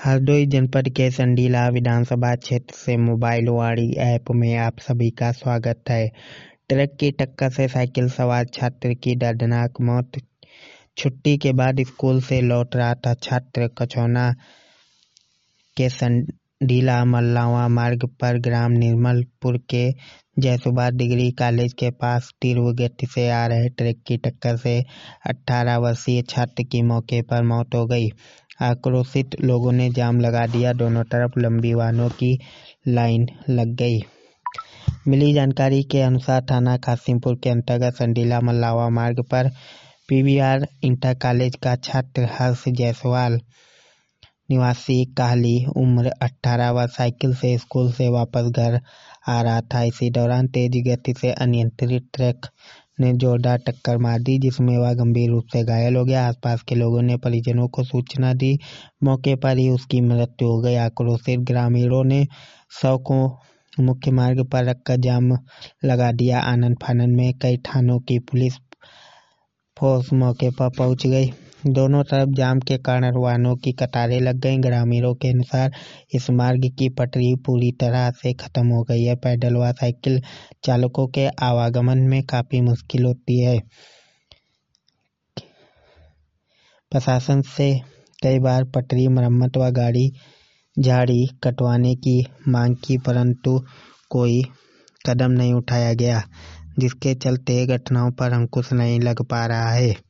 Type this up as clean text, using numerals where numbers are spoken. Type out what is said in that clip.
हरदोई जनपद के संडीला विधानसभा क्षेत्र से मोबाइल वाणी ऐप में आप सभी का स्वागत है। ट्रक की टक्कर से साइकिल सवार छात्र की दर्दनाक मौत। छुट्टी के बाद स्कूल से लौट रहा था छात्र। कछौना के संडीला मल्लावा मार्ग पर ग्राम निर्मलपुर के जयसुबा डिग्री कॉलेज के पास तीव्र गति से आ रहे ट्रक की टक्कर से 18 वर्षीय छात्र की मौके पर मौत हो गई। आक्रोशित लोगों ने जाम लगा दिया। दोनों तरफ लंबी वाहनों की लाइन लग गई। मिली जानकारी के अनुसार थाना कासिमपुर के अंतर्गत संडीला मल्लावा मार्ग पर पीवीआर इंटर कॉलेज का छात्र हर्ष जायसवाल निवासी काहली उम्र 18 वर्ष साइकिल से स्कूल से वापस घर आ रहा था। इसी दौरान तेज गति से अनियंत्रित ट्रक ने जोरदार टक्कर मार दी, जिसमें वह गंभीर रूप से घायल हो गया। आसपास के लोगों ने परिजनों को सूचना दी। मौके पर ही उसकी मृत्यु हो गई। आक्रोशित ग्रामीणों ने शव को मुख्य मार्ग पर रखकर जाम लगा दिया। आनन फानन में कई थानों की पुलिस फोर्स मौके पर पहुंच गई। दोनों तरफ जाम के कारण वाहनों की कतारें लग गईं। ग्रामीणों के अनुसार इस मार्ग की पटरी पूरी तरह से खत्म हो गई है। पैदल व साइकिल चालकों के आवागमन में काफी मुश्किल होती है। प्रशासन से कई बार पटरी मरम्मत व गाड़ी झाड़ी कटवाने की मांग की, परंतु कोई कदम नहीं उठाया गया, जिसके चलते घटनाओं पर अंकुश नहीं लग पा रहा है।